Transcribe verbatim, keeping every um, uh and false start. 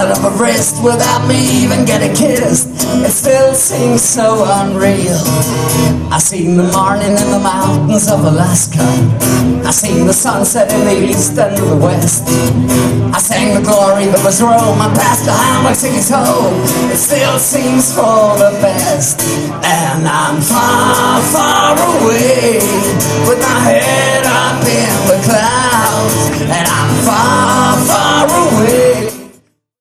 out of a wrist without me even getting kissed. It still seems so unreal. I seen the morning in the mountains of Alaska. I seen the sunset in the east and the west. I sang the glory that was Rome. I passed the hammock singing home. It still seems for the best. And I'm far, far away